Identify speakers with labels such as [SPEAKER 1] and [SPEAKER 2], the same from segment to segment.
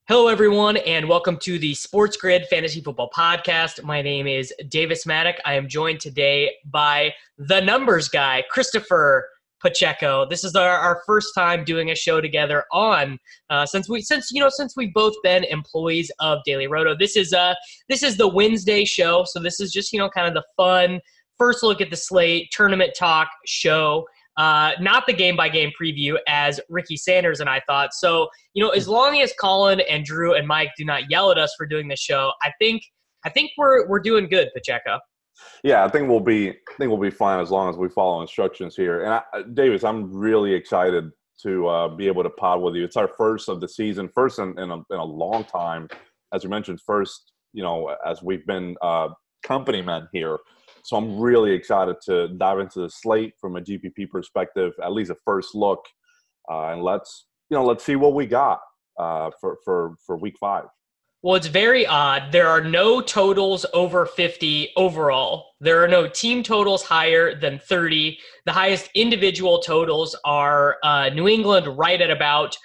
[SPEAKER 1] Hello, everyone, and welcome to the Sports Grid Fantasy Football Podcast. My name is Davis Maddock. I am joined today by the numbers guy, Christopher Pacheco. This is our first time doing a show together since we've both been employees of Daily Roto. This is the Wednesday show, so this is just kind of the fun first look at the slate tournament talk show. Not the game-by-game preview as Ricky Sanders and I thought. So, as long as Colin and Drew and Mike do not yell at us for doing this show, I think we're doing good, Pacheco.
[SPEAKER 2] Yeah, I think we'll be fine as long as we follow instructions here. And Davis, I'm really excited to be able to pod with you. It's our first of the season, first in a long time, as you mentioned, first as we've been company men here. So I'm really excited to dive into the slate from a GPP perspective, at least a first look, and let's see what we got for week 5.
[SPEAKER 1] Well, it's very odd. There are no totals over 50 overall. There are no team totals higher than 30. The highest individual totals are New England right at about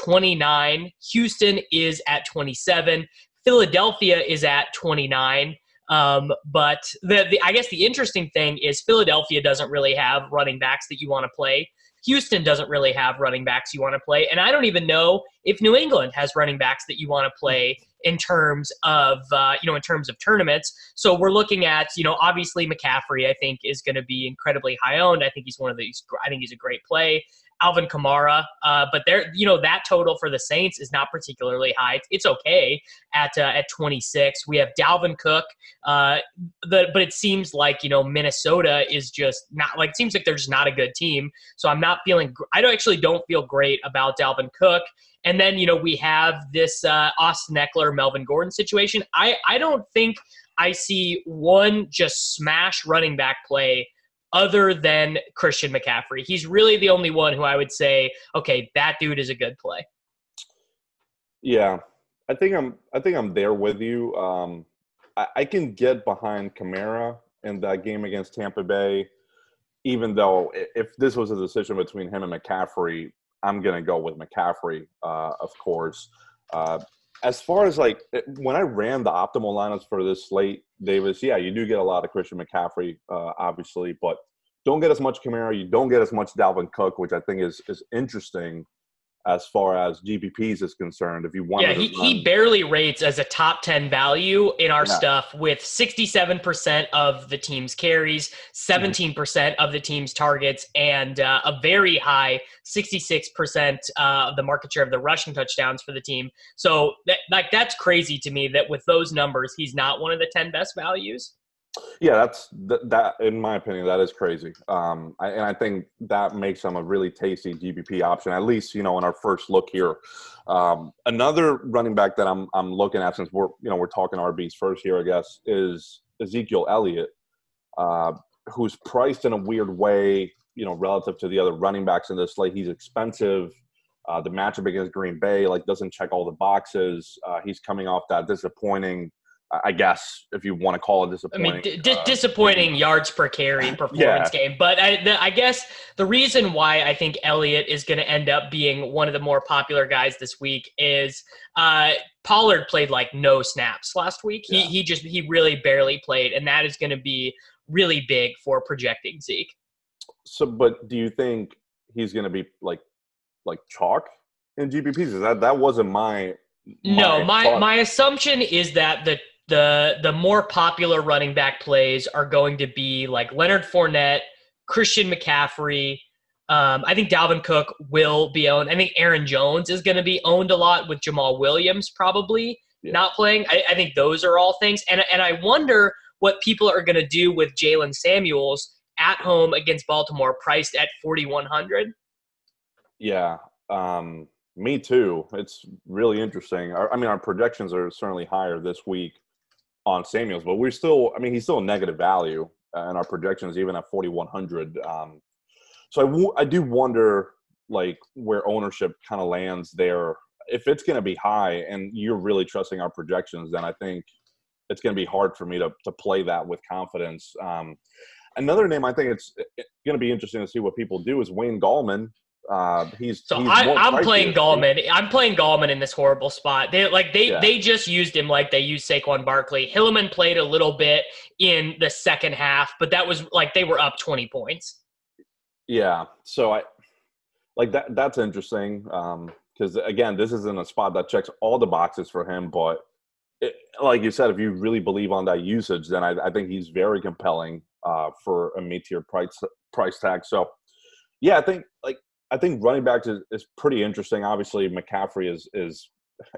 [SPEAKER 1] 29. Houston is at 27. Philadelphia is at 29. But I guess the interesting thing is Philadelphia doesn't really have running backs that you want to play. Houston doesn't really have running backs you want to play. And I don't even know if New England has running backs that you want to play in terms of tournaments. So we're looking at, obviously McCaffrey, I think, is going to be incredibly high owned. I think he's I think he's a great play. Alvin Kamara, but that total for the Saints is not particularly high. It's okay at 26. We have Dalvin Cook, but it seems like Minnesota is just not like it seems like they're just not a good team. So I don't feel great about Dalvin Cook. And then we have this Austin Eckler, Melvin Gordon situation. I don't think I see one just smash running back play other than Christian McCaffrey. He's really the only one who I would say, okay, that dude is a good play.
[SPEAKER 2] Yeah, I think I'm there with you. I can get behind Kamara in that game against Tampa Bay, even though if this was a decision between him and McCaffrey, I'm going to go with McCaffrey, of course. As far as when I ran the optimal lineups for this slate, Davis, yeah, you do get a lot of Christian McCaffrey, obviously, but don't get as much Kamara. You don't get as much Dalvin Cook, which I think is interesting as far as GPPs is concerned. If you want,
[SPEAKER 1] he barely rates as a top 10 value in our stuff with 67% of the team's carries, 17% of the team's targets, and a very high 66% of the market share of the rushing touchdowns for the team. So that's crazy to me that with those numbers, he's not one of the 10 best values.
[SPEAKER 2] Yeah, that in my opinion, that is crazy. I think that makes him a really tasty GPP option, at least, in our first look here. Another running back that I'm looking at, since we're talking RBs first here, I guess, is Ezekiel Elliott, who's priced in a weird way, relative to the other running backs in this slate. He's expensive. The matchup against Green Bay, doesn't check all the boxes. He's coming off that disappointing, I guess, if you want to call it disappointing.
[SPEAKER 1] Disappointing yards per carry performance game. But I guess the reason why I think Elliott is going to end up being one of the more popular guys this week is Pollard played no snaps last week. Yeah. He really barely played, and that is going to be really big for projecting Zeke.
[SPEAKER 2] So, but do you think he's going to be like chalk in GPPs? That wasn't my
[SPEAKER 1] assumption is that the more popular running back plays are going to be like Leonard Fournette, Christian McCaffrey. I think Dalvin Cook will be owned. I think Aaron Jones is going to be owned a lot, with Jamal Williams probably not playing. I think those are all things. And I wonder what people are going to do with Jalen Samuels at home against Baltimore, priced at 4,100.
[SPEAKER 2] Yeah. Me too. It's really interesting. Our projections are certainly higher this week on Samuels, but he's still a negative value in our projections, even at 4,100. So I do wonder, where ownership kind of lands there. If it's going to be high and you're really trusting our projections, then I think it's going to be hard for me to play that with confidence. Another name I think it's going to be interesting to see what people do is Wayne Gallman.
[SPEAKER 1] So
[SPEAKER 2] he's more
[SPEAKER 1] I'm
[SPEAKER 2] pricey.
[SPEAKER 1] playing Gallman. I'm playing Gallman in this horrible spot. They just used him like they used Saquon Barkley. Hilliman played a little bit in the second half, but that was like they were up 20 points.
[SPEAKER 2] Yeah. So I like that. That's interesting because again, this isn't a spot that checks all the boxes for him. But like you said, if you really believe on that usage, then I think he's very compelling for a mid-tier price tag. So yeah, I think running backs is pretty interesting. Obviously, McCaffrey is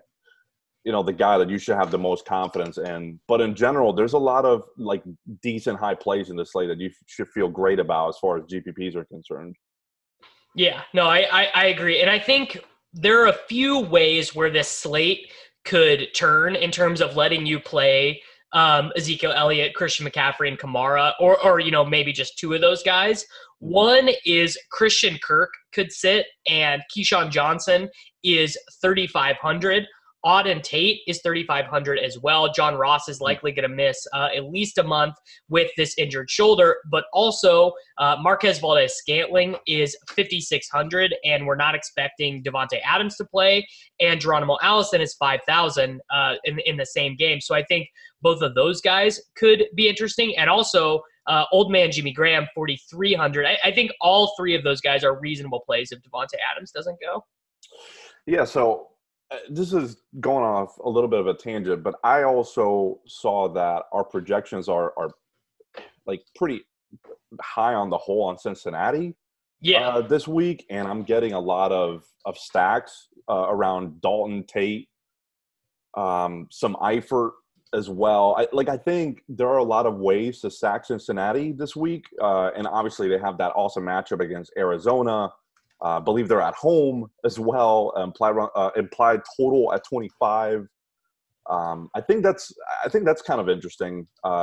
[SPEAKER 2] the guy that you should have the most confidence in. But in general, there's a lot of like decent high plays in this slate that you should feel great about as far as GPPs are concerned.
[SPEAKER 1] Yeah, no, I agree. And I think there are a few ways where this slate could turn in terms of letting you play Ezekiel Elliott, Christian McCaffrey, and Kamara, or maybe just two of those guys. One is Christian Kirk could sit, and Keyshawn Johnson is 3,500. Auden Tate is 3,500 as well. John Ross is likely going to miss at least a month with this injured shoulder, but also Marquez Valdez-Scantling is 5,600, and we're not expecting Devontae Adams to play, and Geronimo Allison is 5,000 in the same game. So I think both of those guys could be interesting, and also old man Jimmy Graham, 4,300. I think all three of those guys are reasonable plays if Devontae Adams doesn't go.
[SPEAKER 2] Yeah, so this is going off a little bit of a tangent, but I also saw that our projections are like pretty high on the whole on Cincinnati this week, and I'm getting a lot of stacks around Dalton, Tate, some Eifert as well. I think there are a lot of ways to sack Cincinnati this week, and obviously they have that awesome matchup against Arizona. I believe they're at home as well. Implied total at 25. I think that's kind of interesting,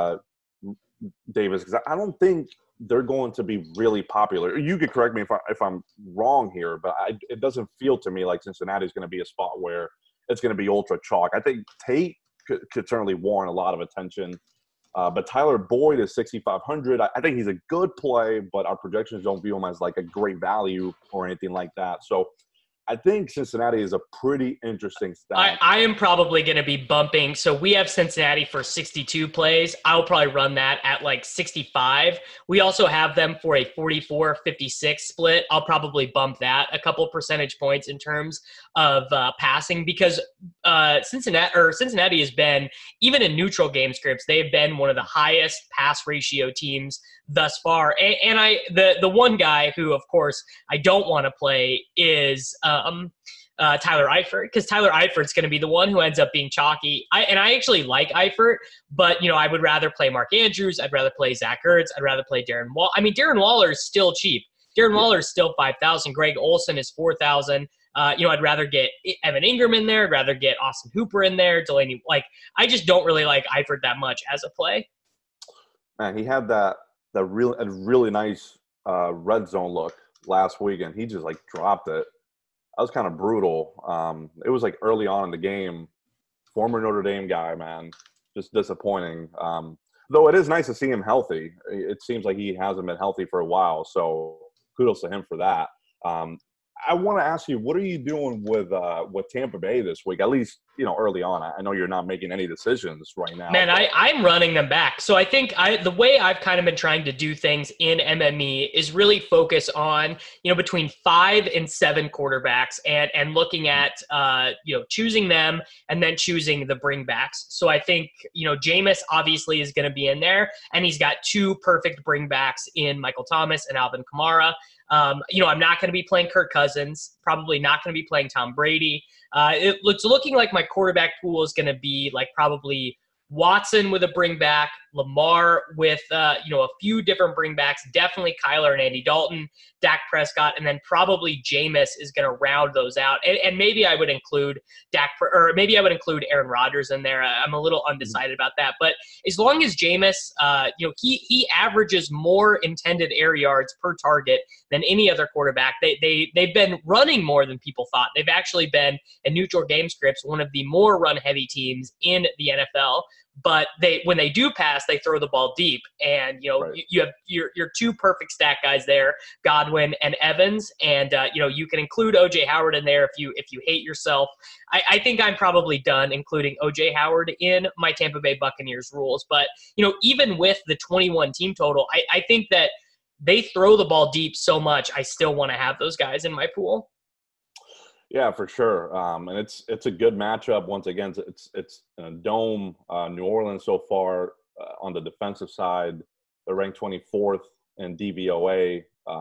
[SPEAKER 2] Davis, because I don't think they're going to be really popular. You could correct me if I'm wrong here, but it doesn't feel to me like Cincinnati is going to be a spot where it's going to be ultra chalk. I think Tate could certainly warrant a lot of attention. But Tyler Boyd is 6,500. I think he's a good play, but our projections don't view him as like a great value or anything like that. So I think Cincinnati is a pretty interesting stack.
[SPEAKER 1] I am probably going to be bumping. So we have Cincinnati for 62 plays. I'll probably run that at like 65. We also have them for a 44-56 split. I'll probably bump that a couple percentage points in terms of passing, because Cincinnati has been, even in neutral game scripts, they've been one of the highest pass ratio teams thus far. And the one guy who, of course, I don't want to play is Tyler Eifert, because Tyler Eifert's going to be the one who ends up being chalky. I actually like Eifert, but I would rather play Mark Andrews. I'd rather play Zach Ertz. I'd rather play Darren Waller. I mean, Darren Waller is still cheap. Darren Waller is still 5,000. Greg Olsen is 4,000. I'd rather get Evan Ingram in there. I'd rather get Austin Hooper in there. Delaney, I just don't really like Eifert that much as a play.
[SPEAKER 2] Man, he had that really nice red zone look last week, and he just dropped it. That was kind of brutal. It was early on in the game. Former Notre Dame guy, man, just disappointing. Though it is nice to see him healthy. It seems like he hasn't been healthy for a while, so kudos to him for that. I want to ask you, what are you doing with Tampa Bay this week? At least, early on. I know you're not making any decisions right now.
[SPEAKER 1] Man, I'm running them back. So I think the way I've kind of been trying to do things in MME is really focus on, between 5 and 7 quarterbacks and looking at, choosing them and then choosing the bringbacks. So I think, Jameis obviously is going to be in there, and he's got 2 perfect bringbacks in Michael Thomas and Alvin Kamara. I'm not going to be playing Kirk Cousins, probably not going to be playing Tom Brady. It's looking like my quarterback pool is going to be probably Watson with a bringback, Lamar with a few different bringbacks, definitely Kyler and Andy Dalton, Dak Prescott, and then probably Jameis is going to round those out. And maybe I would include Aaron Rodgers in there. I'm a little undecided about that, but as long as Jameis, he averages more intended air yards per target than any other quarterback. They've been running more than people thought. They've actually been, in neutral game scripts, one of the more run heavy teams in the NFL. but when they do pass, they throw the ball deep. And,
[SPEAKER 2] Right.
[SPEAKER 1] you have your two perfect stack guys there, Godwin and Evans. And, you can include OJ Howard in there if you hate yourself. I think I'm probably done including OJ Howard in my Tampa Bay Buccaneers rules. But, even with the 21 team total, I think that they throw the ball deep so much, I still want to have those guys in my pool.
[SPEAKER 2] Yeah, for sure. And it's a good matchup. Once again, it's in a dome. New Orleans so far on the defensive side, they're ranked 24th in DVOA.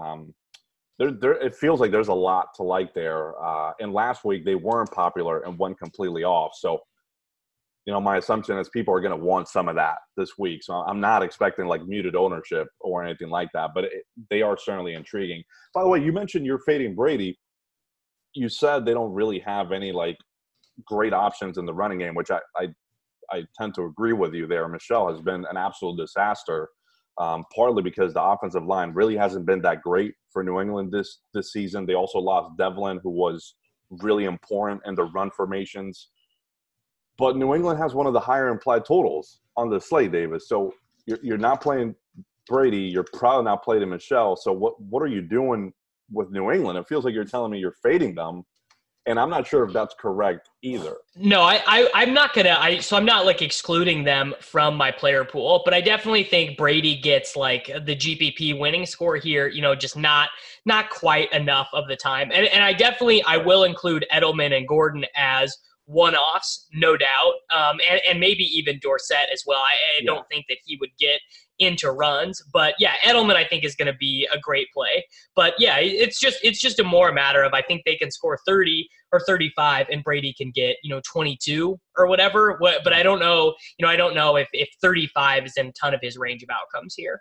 [SPEAKER 2] It feels like there's a lot to like there. And last week they weren't popular and went completely off. So, my assumption is people are going to want some of that this week. So I'm not expecting like muted ownership or anything like that, but they are certainly intriguing. By the way, you mentioned you're fading Brady. You said they don't really have any like great options in the running game, which I tend to agree with you there. Michel has been an absolute disaster, partly because the offensive line really hasn't been that great for New England this season. They also lost Devlin, who was really important in the run formations. But New England has one of the higher implied totals on the slate, Davis. So you're not playing Brady. You're probably not playing Michel. So what are you doing with New England? It feels like you're telling me you're fading them, and I'm not sure if that's correct either.
[SPEAKER 1] No, I'm not gonna. So I'm not like excluding them from my player pool, but I definitely think Brady gets like the GPP winning score here. Just not quite enough of the time, and I will include Edelman and Gordon as one-offs, no doubt, and maybe even Dorsett as well. I don't think that he would get into runs, but yeah, Edelman I think is going to be a great play. But yeah, it's just a more matter of I think they can score 30 or 35, and Brady can get 22 or whatever. But I don't know, I don't know if 35 is in a ton of his range of outcomes here.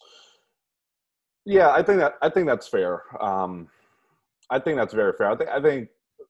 [SPEAKER 2] Yeah, I think that's fair. I think that's very fair. I think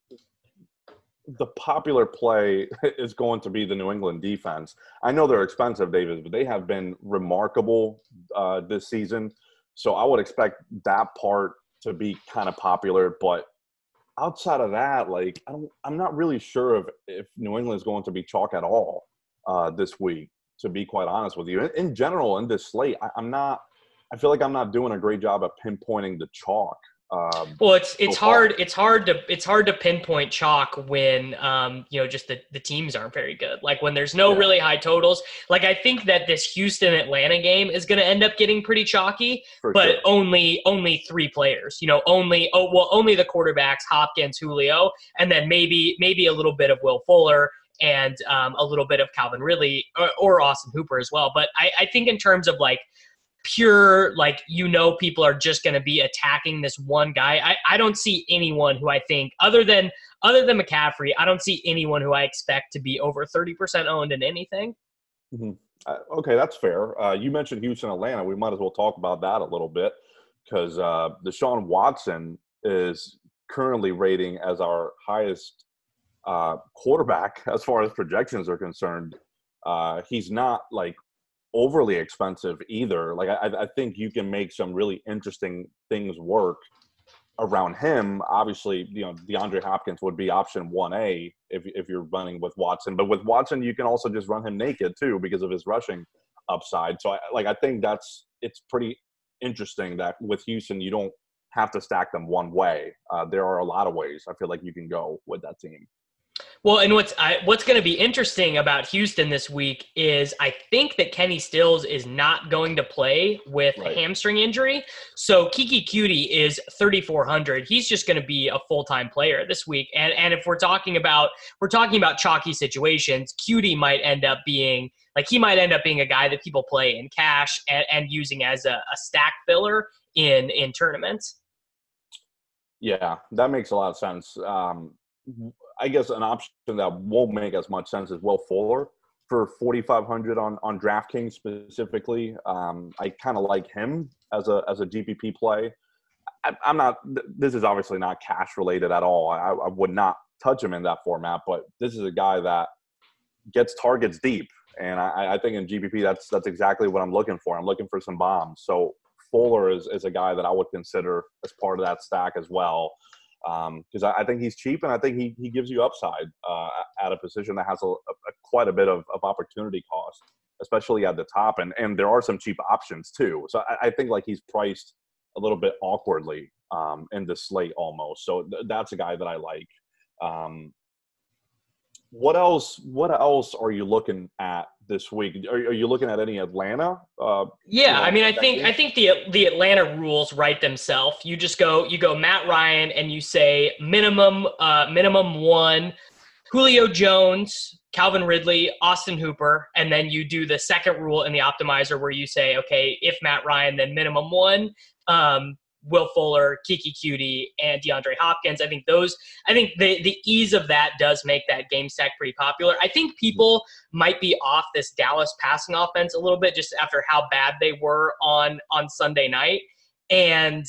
[SPEAKER 2] the popular play is going to be the New England defense. I know they're expensive, Davis, but they have been remarkable this season. So I would expect that part to be kind of popular. But outside of that, like I'm not really sure if New England is going to be chalk at all this week. To be quite honest with you, in general, in this slate, I'm not. I feel like I'm not doing a great job of pinpointing the chalk.
[SPEAKER 1] Well, it's hard. It's hard to pinpoint chalk when just the teams aren't very good. Like when there's no really high totals. Like I think that this Houston Atlanta game is going to end up getting pretty chalky, but only three players. Only the quarterbacks, Hopkins, Julio, and then maybe a little bit of Will Fuller and a little bit of Calvin Ridley or Austin Hooper as well. But I think in terms of like pure, like, people are just going to be attacking this one guy. I don't see anyone who I think other than McCaffrey, I don't see anyone who I expect to be over 30% owned in anything.
[SPEAKER 2] Mm-hmm. Okay, that's fair. You mentioned Houston, Atlanta. We might as well talk about that a little bit because Deshaun Watson is currently rating as our highest quarterback as far as projections are concerned. He's not like overly expensive either. Like I think you can make some really interesting things work around him. Obviously, DeAndre Hopkins would be option 1A if you're running with Watson. But with Watson, you can also just run him naked too because of his rushing upside. So I think it's pretty interesting that with Houston, you don't have to stack them one way. There are a lot of ways I feel like you can go with that team.
[SPEAKER 1] Well, and what's going to be interesting about Houston this week is I think that Kenny Stills is not going to play with a hamstring injury. So Keke Coutee is 3,400. He's just going to be a full-time player this week. And if we're talking about chalky situations, Coutee might end up being a guy that people play in cash and using as a stack filler in tournaments.
[SPEAKER 2] Yeah, that makes a lot of sense. I guess an option that won't make as much sense is Will Fuller for 4,500 on DraftKings specifically. I kind of like him as a GPP play. I'm not. This is obviously not cash related at all. I would not touch him in that format. But this is a guy that gets targets deep, and I think in GPP that's exactly what I'm looking for. I'm looking for some bombs. So Fuller is a guy that I would consider as part of that stack as well. Because I think he's cheap, and I think he gives you upside at a position that has a quite a bit of opportunity cost, especially at the top. And there are some cheap options too. So I think like he's priced a little bit awkwardly in the slate almost. So that's a guy that I like. What else are you looking at this week? Are you looking at any Atlanta?
[SPEAKER 1] Yeah, I mean, I think the Atlanta rules write themselves. You go Matt Ryan and you say minimum one, Julio Jones, Calvin Ridley, Austin Hooper, and then you do the second rule in the optimizer where you say, okay, if Matt Ryan, then minimum one, Will Fuller, Kiki Cutie, and DeAndre Hopkins. I think the ease of that does make that game stack pretty popular. I think people might be off this Dallas passing offense a little bit just after how bad they were on Sunday night. And,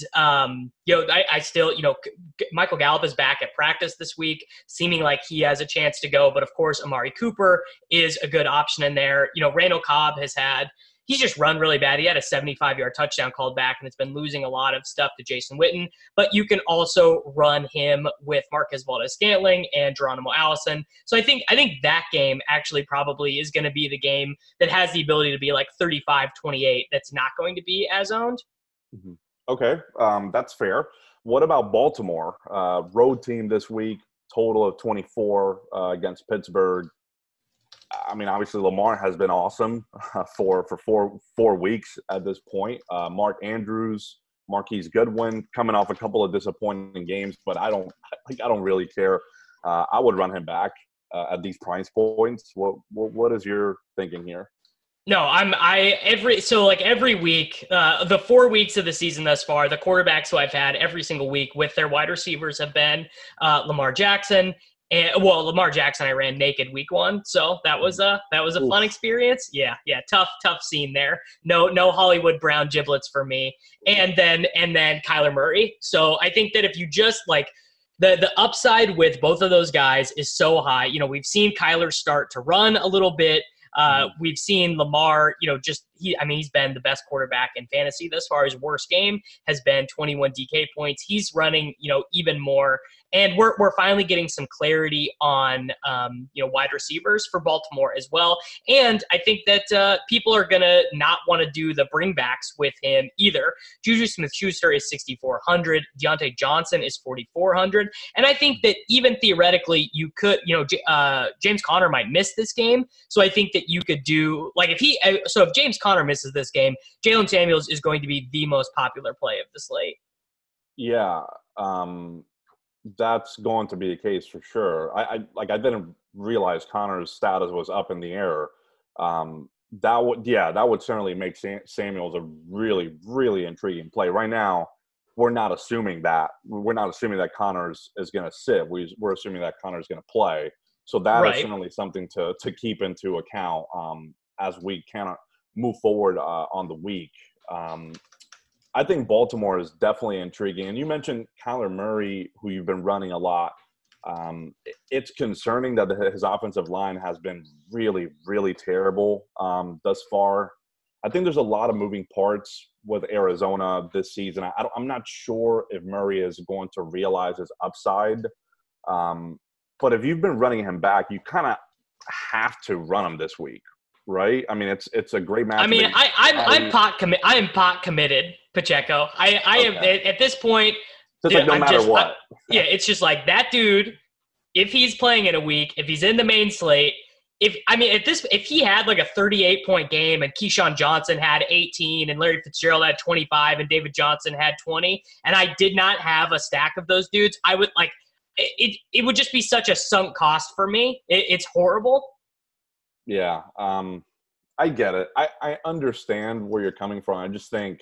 [SPEAKER 1] I still, Michael Gallup is back at practice this week, seeming like he has a chance to go. But, of course, Amari Cooper is a good option in there. Randall Cobb he's just run really bad. He had a 75-yard touchdown called back, and it's been losing a lot of stuff to Jason Witten. But you can also run him with Marquez Valdes-Scantling and Geronimo Allison. So I think that game actually probably is going to be the game that has the ability to be like 35-28 that's not going to be as owned.
[SPEAKER 2] Mm-hmm. Okay, that's fair. What about Baltimore? Road team this week, total of 24 against Pittsburgh. I mean, obviously Lamar has been awesome for 4 weeks at this point. Mark Andrews, Marquise Goodwin coming off a couple of disappointing games, but I don't really care. I would run him back at these price points. What is your thinking here?
[SPEAKER 1] No, every week, the 4 weeks of the season thus far, the quarterbacks who I've had every single week with their wide receivers have been Lamar Jackson. Lamar Jackson, I ran naked week 1, so that was a fun experience. Yeah, tough scene there. No Hollywood Brown giblets for me. And then Kyler Murray. So I think that if you just like the upside with both of those guys is so high. We've seen Kyler start to run a little bit. We've seen Lamar, he's been the best quarterback in fantasy thus far. His worst game has been 21 DK points. He's running, even more. And we're finally getting some clarity on, wide receivers for Baltimore as well. And I think that people are going to not want to do the bringbacks with him either. Juju Smith-Schuster is 6,400. Deontay Johnson is 4,400. And I think that even theoretically you could, James Conner might miss this game. So I think that you could do, if James Conner misses this game, Jalen Samuels is going to be the most popular play of the slate.
[SPEAKER 2] Yeah. That's going to be the case for sure. I didn't realize Connor's status was up in the air. That would certainly make Samuels a really, really intriguing play. Right now, we're not assuming that. We're not assuming that Connors is going to sit. We're assuming that Connor's going to play. So that is certainly something to keep into account as we kind of move forward on the week. I think Baltimore is definitely intriguing. And you mentioned Kyler Murray, who you've been running a lot. It's concerning that his offensive line has been really, really terrible thus far. I think there's a lot of moving parts with Arizona this season. I'm not sure if Murray is going to realize his upside. But if you've been running him back, you kind of have to run him this week, right? I mean, it's a great match.
[SPEAKER 1] I mean, I am pot committed, Pacheco. I am at this point.
[SPEAKER 2] Dude, no matter what.
[SPEAKER 1] It's just like that dude. If he's playing in a week, if he's in the main slate, if he had like a 38-point game and Keyshawn Johnson had 18 and Larry Fitzgerald had 25 and David Johnson had 20, and I did not have a stack of those dudes, I would like it would just be such a sunk cost for me. It's horrible.
[SPEAKER 2] Yeah, I get it. I understand where you're coming from. I just think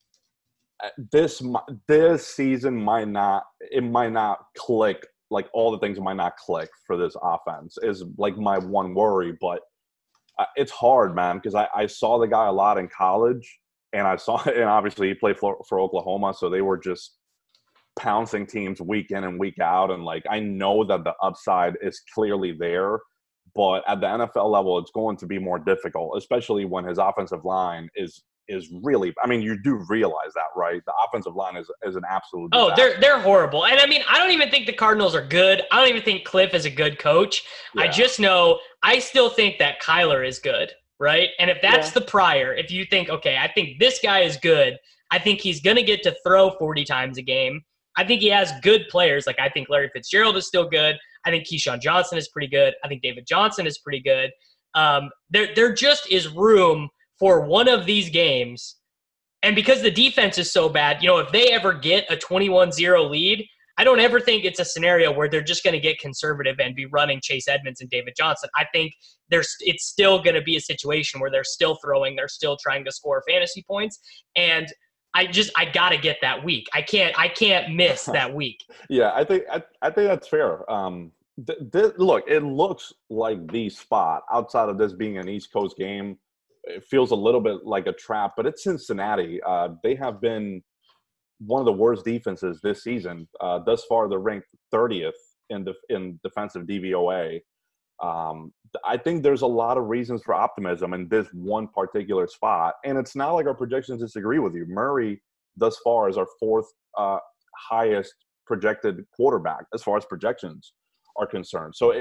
[SPEAKER 2] this season might not click. Like all the things might not click for this offense is like my one worry. But it's hard, man, because I saw the guy a lot in college, and obviously he played for Oklahoma, so they were just pouncing teams week in and week out. And like I know that the upside is clearly there. But at the NFL level, it's going to be more difficult, especially when his offensive line is really – I mean, you do realize that, right? The offensive line is an absolute disaster.
[SPEAKER 1] They're horrible. And, I mean, I don't even think the Cardinals are good. I don't even think Cliff is a good coach. Yeah. I just know I still think that Kyler is good, right? And if that's the prior, if you think, okay, I think this guy is good, I think he's going to get to throw 40 times a game. I think he has good players. Like, I think Larry Fitzgerald is still good. I think Keyshawn Johnson is pretty good. I think David Johnson is pretty good. There just is room for one of these games. And because the defense is so bad, if they ever get a 21-0 lead, I don't ever think it's a scenario where they're just going to get conservative and be running Chase Edmonds and David Johnson. I think it's still going to be a situation where they're still throwing, they're still trying to score fantasy points. And I got to get that week. I can't miss that week.
[SPEAKER 2] Yeah, I think that's fair. Look, it looks like the spot outside of this being an East Coast game. It feels a little bit like a trap, but it's Cincinnati. They have been one of the worst defenses this season. Thus far, they're ranked 30th in defensive DVOA. I think there's a lot of reasons for optimism in this one particular spot, and it's not like our projections disagree with you. Murray, thus far, is our fourth highest projected quarterback as far as projections are concerned. So,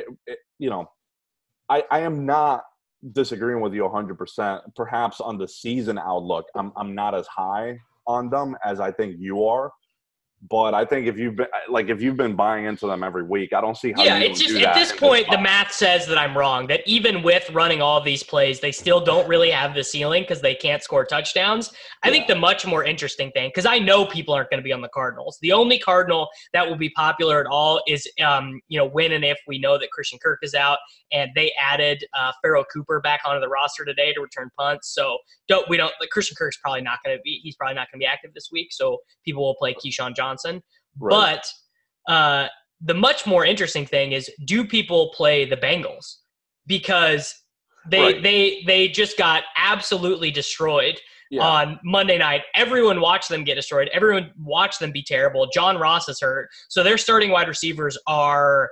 [SPEAKER 2] I am not disagreeing with you 100%. Perhaps on the season outlook, I'm not as high on them as I think you are. But I think if you've been buying into them every week, I don't see how.
[SPEAKER 1] Yeah, it's just at this point the math says that I'm wrong. That even with running all of these plays, they still don't really have the ceiling because they can't score touchdowns. I think the much more interesting thing, because I know people aren't going to be on the Cardinals. The only Cardinal that will be popular at all is when and if we know that Christian Kirk is out, and they added Pharoh Cooper back onto the roster today to return punts. So Christian Kirk's probably not going to be. He's probably not going to be active this week. So people will play Keyshawn Johnson. Right. But the much more interesting thing is, do people play the Bengals? Because they just got absolutely destroyed on Monday night. Everyone watched them get destroyed. Everyone watched them be terrible. John Ross is hurt. So their starting wide receivers are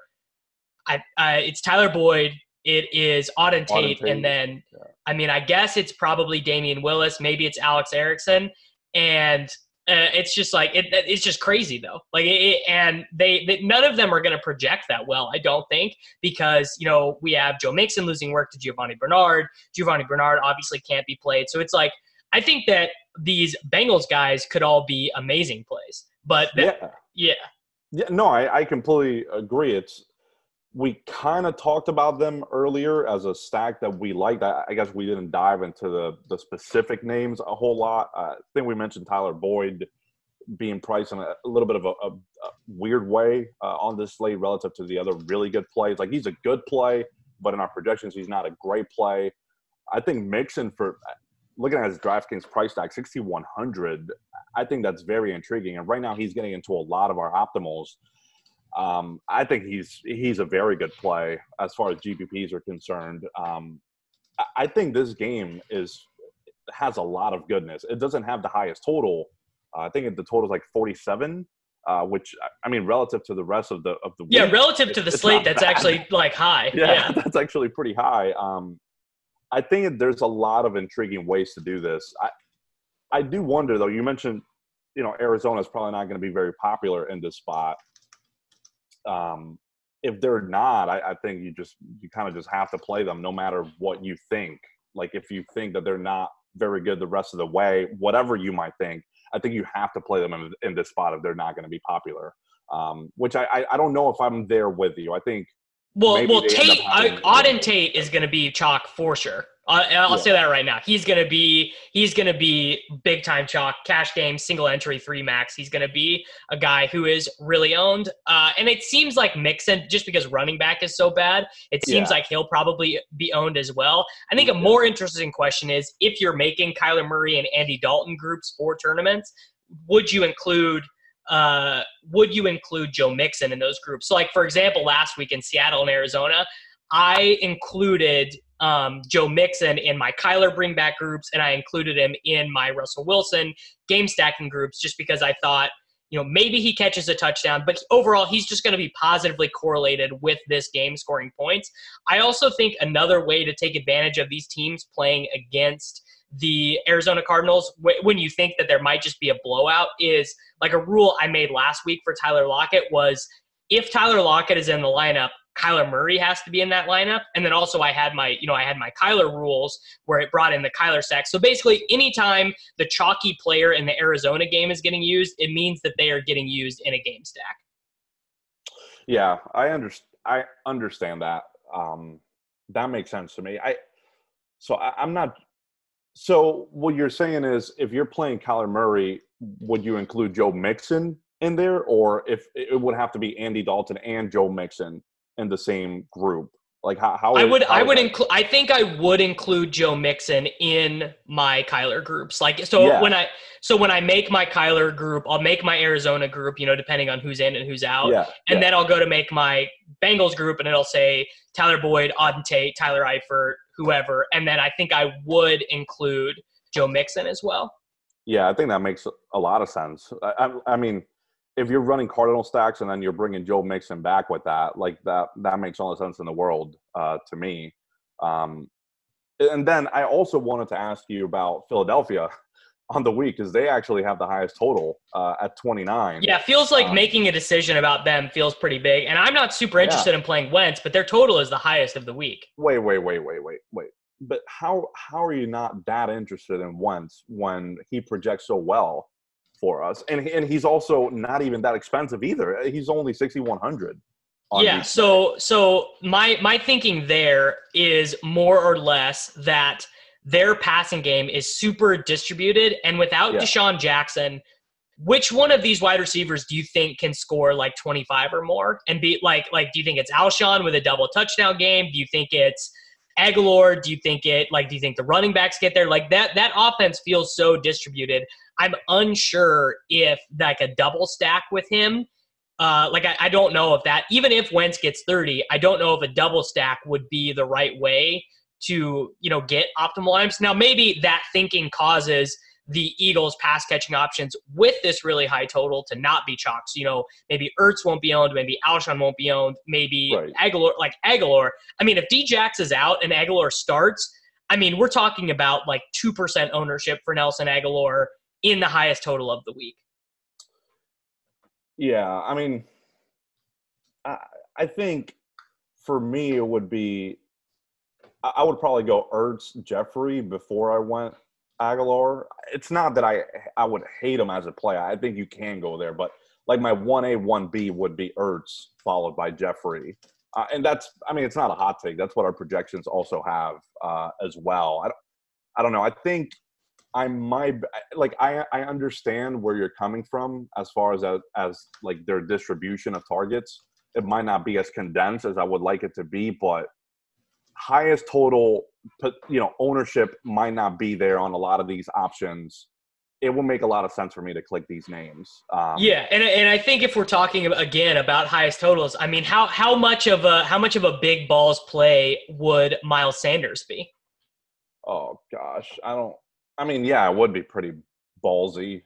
[SPEAKER 1] it's Tyler Boyd, it is Auden Tate, and then I guess it's probably Damian Willis, maybe it's Alex Erickson, and it's just like it's just crazy though. Like and they none of them are going to project that well, I don't think, because we have Joe Mixon losing work to Giovanni Bernard. Giovanni Bernard obviously can't be played, so it's like I think that these Bengals guys could all be amazing plays. But
[SPEAKER 2] no, I completely agree. We kind of talked about them earlier as a stack that we liked. I guess we didn't dive into the specific names a whole lot. I think we mentioned Tyler Boyd being priced in a little bit of a weird way on this slate relative to the other really good plays. Like, he's a good play, but in our projections, he's not a great play. I think Mixon, for looking at his DraftKings price tag, 6,100, I think that's very intriguing. And right now he's getting into a lot of our optimals. I think he's a very good play as far as GPPs are concerned. I think this game has a lot of goodness. It doesn't have the highest total. I think the total is like 47, which relative to the rest of the week.
[SPEAKER 1] Yeah, relative to the slate, that's actually like high.
[SPEAKER 2] Yeah, that's actually pretty high. I think there's a lot of intriguing ways to do this. I do wonder though. You mentioned, Arizona is probably not going to be very popular in this spot. If they're not, I think you kind of just have to play them no matter what you think. Like, if you think that they're not very good the rest of the way, whatever you might think, I think you have to play them in this spot if they're not going to be popular. Which I don't know if I'm there with you. I think
[SPEAKER 1] Tate, Auden Tate is going to be chalk for sure. I'll say that right now. He's going to be big time chalk, cash game, single entry, 3 max. He's going to be a guy who is really owned. And it seems like Mixon, just because running back is so bad, it seems like he'll probably be owned as well. I think a more interesting question is, if you're making Kyler Murray and Andy Dalton groups for tournaments, would you include Joe Mixon in those groups? So, like, for example, last week in Seattle and Arizona, I included Joe Mixon in my Kyler bring back groups, and I included him in my Russell Wilson game stacking groups, just because I thought, maybe he catches a touchdown, but overall he's just going to be positively correlated with this game scoring points. I also think another way to take advantage of these teams playing against the Arizona Cardinals, when you think that there might just be a blowout, is like a rule I made last week for Tyler Lockett was, if Tyler Lockett is in the lineup, Kyler Murray has to be in that lineup. And then also I had my Kyler rules where it brought in the Kyler stack. So basically anytime the chalky player in the Arizona game is getting used, it means that they are getting used in a game stack.
[SPEAKER 2] Yeah, I understand that. That makes sense to me. I'm not. So what you're saying is, if you're playing Kyler Murray, would you include Joe Mixon in there, or if it would have to be Andy Dalton and Joe Mixon in the same group? Like
[SPEAKER 1] I think I would include Joe Mixon in my Kyler groups. When I make my Kyler group, I'll make my Arizona group, depending on who's in and who's out. Then I'll go to make my Bengals group and it'll say Tyler Boyd, Auden Tate, Tyler Eifert, whoever. And then I think I would include Joe Mixon as well.
[SPEAKER 2] Yeah, I think that makes a lot of sense. I mean, if you're running Cardinal stacks and then you're bringing Joe Mixon back with that, like that makes all the sense in the world to me. And then I also wanted to ask you about Philadelphia on the week, because they actually have the highest total at 29.
[SPEAKER 1] Yeah, feels like making a decision about them feels pretty big. And I'm not super interested in playing Wentz, but their total is the highest of the week.
[SPEAKER 2] Wait. But how are you not that interested in Wentz when he projects so well for us? And he's also not even that expensive either. He's only 6,100.
[SPEAKER 1] Yeah, so my thinking there is more or less that their passing game is super distributed, and without Deshaun Jackson, which one of these wide receivers do you think can score like 25 or more and be like do you think it's Alshon with a double touchdown game? Do you think it's Aguilar? Do you think the running backs get there? Like that offense feels so distributed. I'm unsure if like a double stack with him, I don't know if that, even if Wentz gets 30, I don't know if a double stack would be the right way to, get optimal lineups. Now, maybe that thinking causes the Eagles pass catching options with this really high total to not be chalked. So, maybe Ertz won't be owned, maybe Alshon won't be owned, maybe Aguilar. I mean, if D-Jax is out and Aguilar starts, I mean, we're talking about like 2% ownership for Nelson Aguilar in the highest total of the week.
[SPEAKER 2] Yeah, I mean, I think for me it would be, I would probably go Ertz, Jeffrey before I went Aguilar. It's not that I would hate him as a play. I think you can go there, but like my 1A, 1B would be Ertz followed by Jeffrey. And it's not a hot take. That's what our projections also have as well. I don't know. I think I understand where you're coming from as far as like their distribution of targets. It might not be as condensed as I would like it to be, but highest total, ownership might not be there on a lot of these options. It will make a lot of sense for me to click these names.
[SPEAKER 1] And I think if we're talking again about highest totals, I mean, how much of a big balls play would Miles Sanders be?
[SPEAKER 2] Oh gosh, it would be pretty ballsy.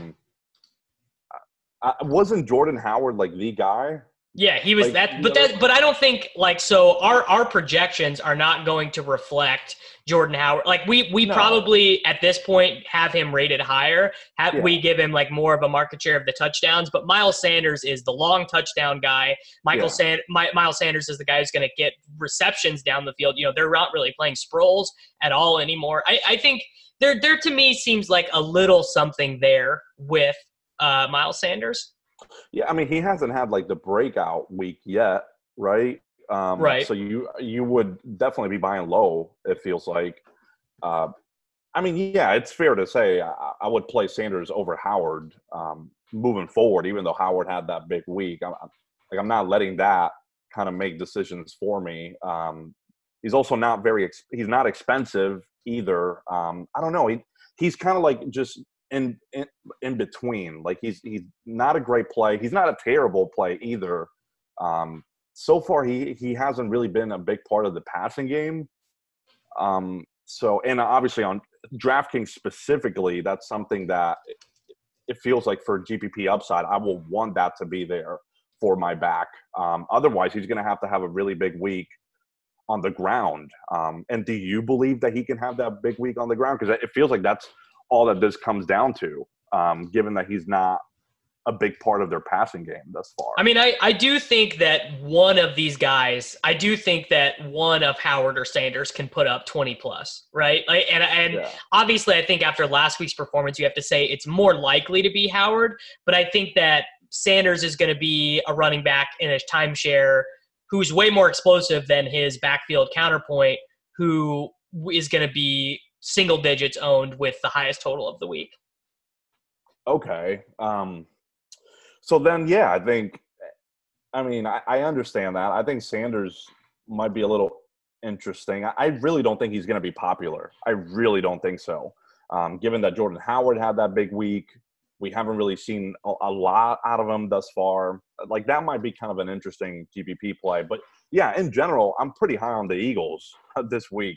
[SPEAKER 2] Wasn't Jordan Howard like the guy?
[SPEAKER 1] Yeah, he was but I don't think our projections are not going to reflect Jordan Howard. Like we probably at this point have him rated higher. We give him like more of a market share of the touchdowns, but Miles Sanders is the long touchdown guy. Miles Sanders is the guy who's going to get receptions down the field. They're not really playing Sproles at all anymore. I think there to me seems like a little something there with Miles Sanders.
[SPEAKER 2] Yeah, I mean, he hasn't had like the breakout week yet, right?
[SPEAKER 1] Right.
[SPEAKER 2] So you would definitely be buying low, it feels like. It's fair to say I would play Sanders over Howard moving forward, even though Howard had that big week. I'm not letting that kind of make decisions for me. He's also not he's not expensive either. I don't know. He's kind of like just in between. Like he's not a great play. He's not a terrible play either. So far he hasn't really been a big part of the passing game. And obviously on DraftKings specifically, that's something that it feels like for GPP upside, I will want that to be there for my back. Otherwise he's going to have a really big week on the ground. And do you believe that he can have that big week on the ground? Because it feels like that's all that this comes down to, given that he's not a big part of their passing game thus far.
[SPEAKER 1] I mean, I do think that one of these guys, I do think that one of Howard or Sanders can put up 20 plus, right? And obviously, I think after last week's performance, you have to say it's more likely to be Howard. But I think that Sanders is going to be a running back in a timeshare who's way more explosive than his backfield counterpoint, who is going to be single digits owned with the highest total of the week.
[SPEAKER 2] Okay. So then, yeah, I understand that. I think Sanders might be a little interesting. I really don't think he's going to be popular. I really don't think so. Given that Jordan Howard had that big week, we haven't really seen a lot out of him thus far. Like, that might be kind of an interesting GPP play. But, yeah, in general, I'm pretty high on the Eagles this week.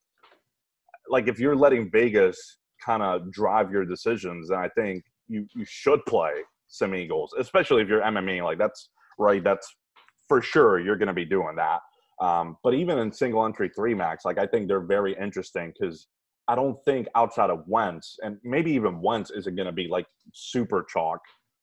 [SPEAKER 2] Like, if you're letting Vegas kind of drive your decisions, then I think you should play some Eagles, especially if you're MME. Like, that's right. That's for sure you're going to be doing that. But even in single entry 3 max, like, I think they're very interesting because I don't think outside of Wentz, and maybe even Wentz isn't going to be like super chalk.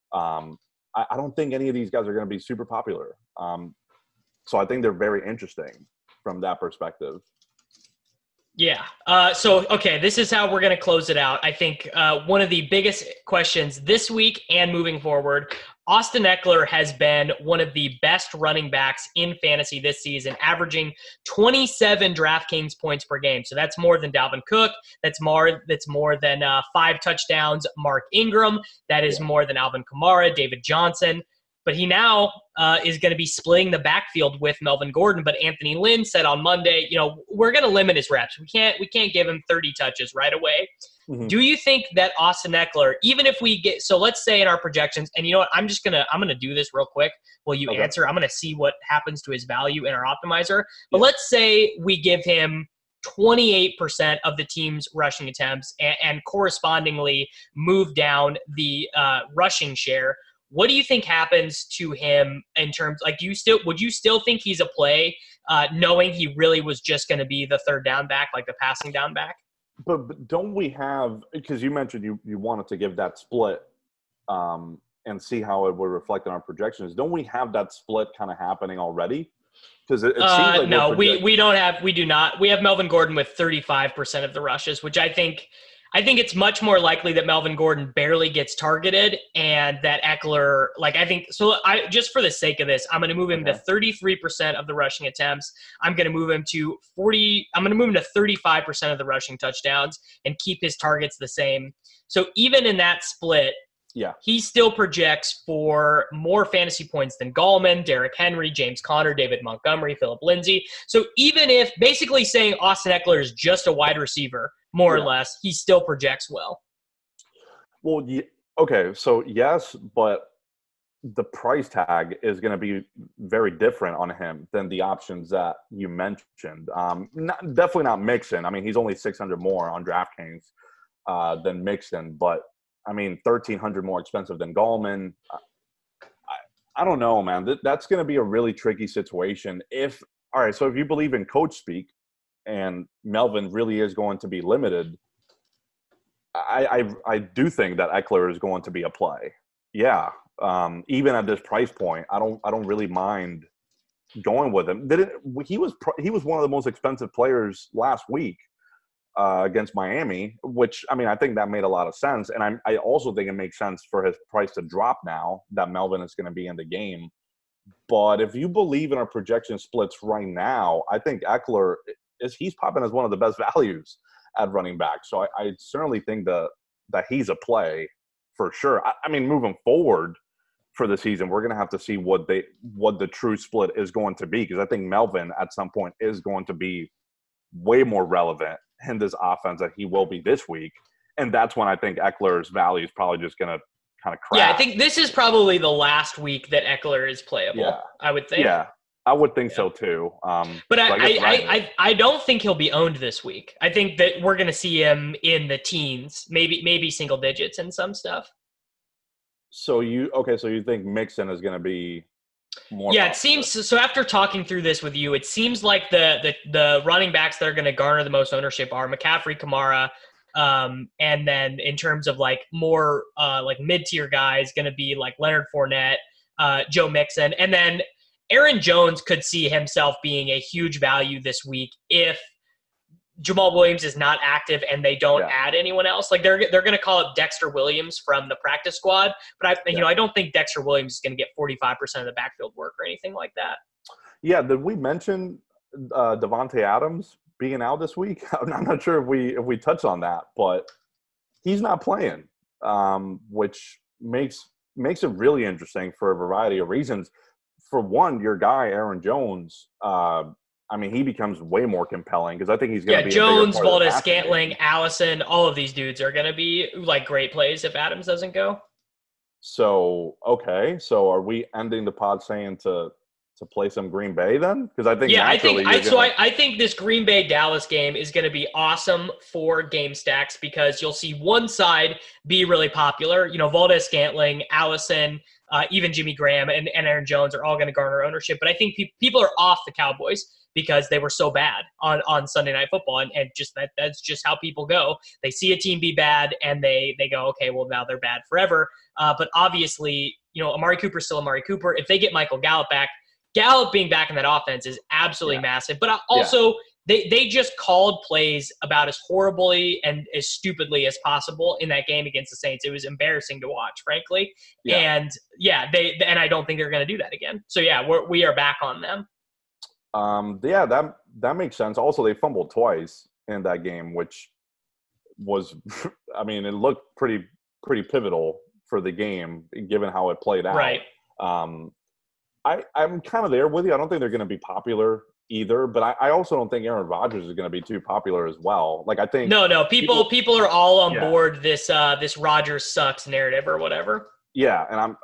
[SPEAKER 2] I don't think any of these guys are going to be super popular. So I think they're very interesting from that perspective.
[SPEAKER 1] Yeah. Okay, this is how we're going to close it out. I think one of the biggest questions this week and moving forward, Austin Ekeler has been one of the best running backs in fantasy this season, averaging 27 DraftKings points per game. So that's more than Dalvin Cook. That's more than 5 touchdowns, Mark Ingram. That is more than Alvin Kamara, David Johnson. But he now is going to be splitting the backfield with Melvin Gordon. But Anthony Lynn said on Monday, we're going to limit his reps. We can't give him 30 touches right away. Mm-hmm. Do you think that Austin Ekeler, even if we get, so let's say in our projections, and you know what, I'm going to do this real quick while you answer. I'm going to see what happens to his value in our optimizer. But let's say we give him 28% of the team's rushing attempts and correspondingly move down the rushing share. What do you think happens to him in terms, like, would you still think he's a play, knowing he really was just going to be the third down back, like the passing down back?
[SPEAKER 2] But don't we have, because you mentioned you wanted to give that split and see how it would reflect on our projections. Don't we have that split kind of happening already? Because it seems like
[SPEAKER 1] no, we don't have, we do not. We have Melvin Gordon with 35% of the rushes, which I think it's much more likely that Melvin Gordon barely gets targeted and that Ekeler, just for the sake of this, I'm going to move him to 33% of the rushing attempts. I'm going to move him to 35% of the rushing touchdowns and keep his targets the same. So even in that split, he still projects for more fantasy points than Gallman, Derrick Henry, James Conner, David Montgomery, Phillip Lindsay. So even if basically saying Austin Ekeler is just a wide receiver, more or less, he still projects well.
[SPEAKER 2] Well, okay, so yes, but the price tag is going to be very different on him than the options that you mentioned. Definitely not Mixon. I mean, he's only 600 more on DraftKings than Mixon, but I mean, 1,300 more expensive than Gallman. I don't know, man. That's going to be a really tricky situation. All right, so if you believe in coach speak and Melvin really is going to be limited, I do think that Ekeler is going to be a play. Yeah, even at this price point, I don't really mind going with him. He was one of the most expensive players last week against Miami, which, I mean, I think that made a lot of sense. And I also think it makes sense for his price to drop now that Melvin is going to be in the game. But if you believe in our projection splits right now, I think Ekeler he's popping as one of the best values at running back. So I certainly think that he's a play for sure. I mean, moving forward for the season, we're going to have to see what the true split is going to be, because I think Melvin at some point is going to be way more relevant in this offense than he will be this week. And that's when I think Eckler's value is probably just going to kind of crash.
[SPEAKER 1] Yeah, I think this is probably the last week that Ekeler is playable, I would think.
[SPEAKER 2] Yeah, I would think so too.
[SPEAKER 1] But I don't think he'll be owned this week. I think that we're going to see him in the teens, maybe single digits and some stuff.
[SPEAKER 2] So you think Mixon is going to be more
[SPEAKER 1] popular? It seems so. After talking through this with you, it seems like the running backs that are going to garner the most ownership are McCaffrey, Kamara, And then in terms of like more like mid-tier guys, going to be like Leonard Fournette, Joe Mixon. And then Aaron Jones could see himself being a huge value this week if Jamal Williams is not active and they don't add anyone else. Like they're going to call up Dexter Williams from the practice squad, but I don't think Dexter Williams is going to get 45% of the backfield work or anything like that.
[SPEAKER 2] Yeah, did we mention Devontae Adams being out this week? I'm not sure if we touched on that, but he's not playing, which makes it really interesting for a variety of reasons. For one, your guy Aaron Jones, I mean, he becomes way more compelling because I think he's going to be
[SPEAKER 1] Jones, Valdez-Scantling, Allison, all of these dudes are going to be like great plays if Adams doesn't go.
[SPEAKER 2] So okay, so are we ending the pod saying to play some Green Bay then? Because I think
[SPEAKER 1] I think this Green Bay Dallas game is going to be awesome for game stacks because you'll see one side be really popular. You know, Valdez-Scantling, Allison, even Jimmy Graham and Aaron Jones are all going to garner ownership. But I think people are off the Cowboys because they were so bad on Sunday Night Football. And just that's just how people go. They see a team be bad and they go, okay, well, now they're bad forever. But obviously, you know, Amari Cooper's still Amari Cooper. If they get Michael Gallup back, Gallup being back in that offense is absolutely massive. But also, they just called plays about as horribly and as stupidly as possible in that game against the Saints. It was embarrassing to watch, frankly. Yeah. And, and I don't think they're going to do that again. So, we are back on them.
[SPEAKER 2] That makes sense. Also, they fumbled twice in that game, which was – I mean, it looked pretty pivotal for the game given how it played out.
[SPEAKER 1] Right.
[SPEAKER 2] I'm kind of there with you. I don't think they're going to be popular either, but I also don't think Aaron Rodgers is going to be too popular as well. Like I think
[SPEAKER 1] people are all on board this Rodgers sucks narrative or whatever.
[SPEAKER 2] Yeah, and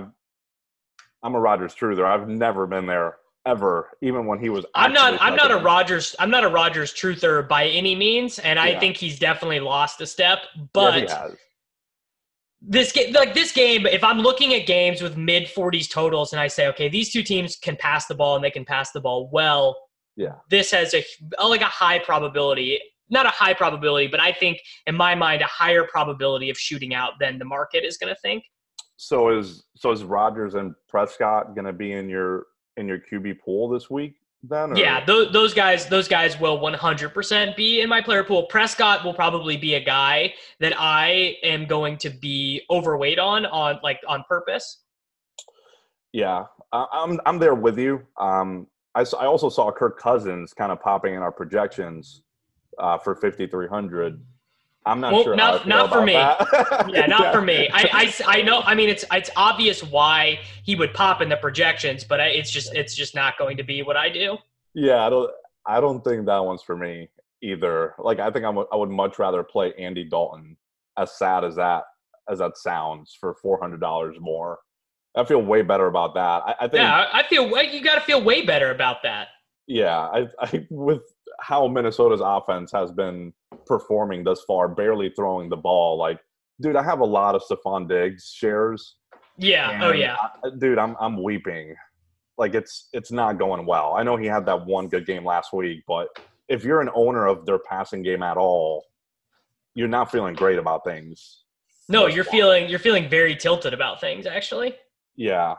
[SPEAKER 2] I'm a Rodgers truther. I've never been there ever, even when he was.
[SPEAKER 1] I'm not a Rodgers truther by any means, and I think he's definitely lost a step. But
[SPEAKER 2] he has.
[SPEAKER 1] This game, if I'm looking at games with mid-40s totals and I say, okay, these two teams can pass the ball and they can pass the ball well, this has a high probability, not a high probability, but I think in my mind a higher probability of shooting out than the market is going to think.
[SPEAKER 2] So is Rodgers and Prescott going to be in your QB pool this week? Then,
[SPEAKER 1] yeah, those guys will 100% be in my player pool. Prescott will probably be a guy that I am going to be overweight on purpose.
[SPEAKER 2] Yeah, I'm there with you. I also saw Kirk Cousins kind of popping in our projections for 5,300. I'm not sure.
[SPEAKER 1] Not for me. Yeah, not for me. I know. I mean, it's obvious why he would pop in the projections, but it's just not going to be what I do.
[SPEAKER 2] Yeah, I don't think that one's for me either. Like, I think I would much rather play Andy Dalton, as sad as that sounds, for $400 more. I feel way better about that. I think.
[SPEAKER 1] Yeah, I feel you got to feel way better about that.
[SPEAKER 2] Yeah, I with how Minnesota's offense has been performing thus far, barely throwing the ball. Like, dude, I have a lot of Stephon Diggs shares.
[SPEAKER 1] Yeah.
[SPEAKER 2] Dude, I'm weeping. Like, it's not going well. I know he had that one good game last week, but if you're an owner of their passing game at all, you're not feeling great about things.
[SPEAKER 1] No, you're feeling very tilted about things, actually.
[SPEAKER 2] Yeah.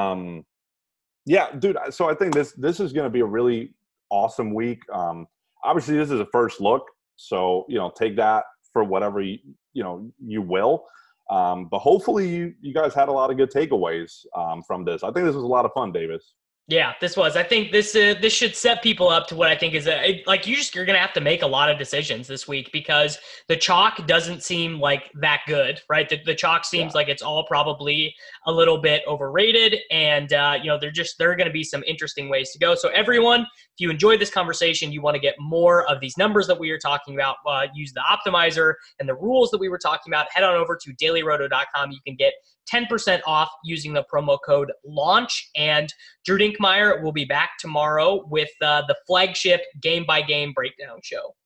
[SPEAKER 2] Yeah, dude. So I think this is going to be a really awesome week. Obviously, this is a first look, so take that for whatever you will. But hopefully, you guys had a lot of good takeaways from this. I think this was a lot of fun, Davis.
[SPEAKER 1] Yeah, this was. I think this should set people up to what I think is you're going to have to make a lot of decisions this week because the chalk doesn't seem like that good, right? The chalk seems like it's all probably a little bit overrated, and there are going to be some interesting ways to go. So everyone, if you enjoyed this conversation, you want to get more of these numbers that we were talking about, use the optimizer and the rules that we were talking about. Head on over to dailyroto.com. You can get 10% off using the promo code LAUNCH. And Drew Dinkmeyer will be back tomorrow with the flagship game-by-game breakdown show.